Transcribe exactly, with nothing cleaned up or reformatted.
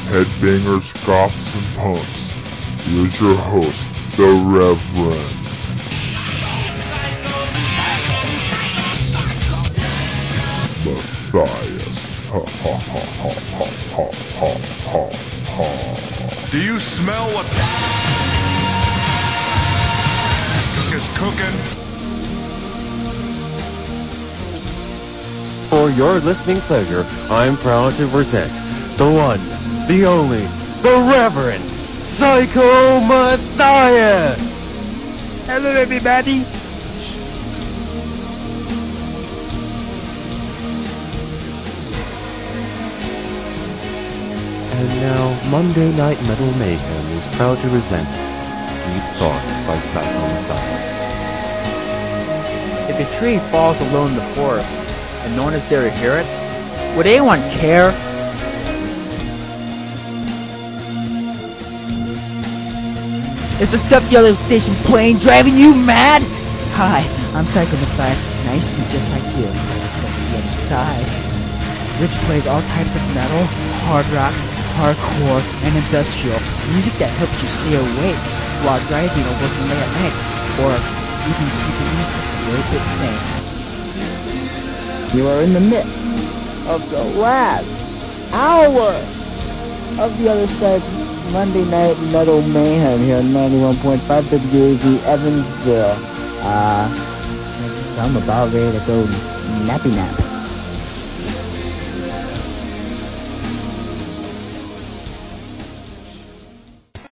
headbangers, goths, and punks. Here's your host, the Reverend. Matthias. Ha ha ha ha ha ha ha ha ha. Do you smell what is cooking? For your listening pleasure, I'm proud to present the one, the only, the Reverend Psycho Matthias! Hello everybody! And now, Monday Night Metal Mayhem is proud to present Deep Thoughts by Psycho Matthias. If a tree falls alone in the forest, and no one is there to hear it, would anyone care? Is the stuff Yellow Station's playing driving you mad? Hi, I'm Psycho Matthias, nice to be just like you. Let's go to the other side. Rich plays all types of metal, hard rock, hardcore, and industrial. Music that helps you stay awake while driving or working late at night, or even keeping you just a little bit sane. You are in the midst of the last hour of the other side Monday Night Metal Mayhem here on ninety-one point five W A Z Evansville. Uh, I'm about ready to go nappy nap.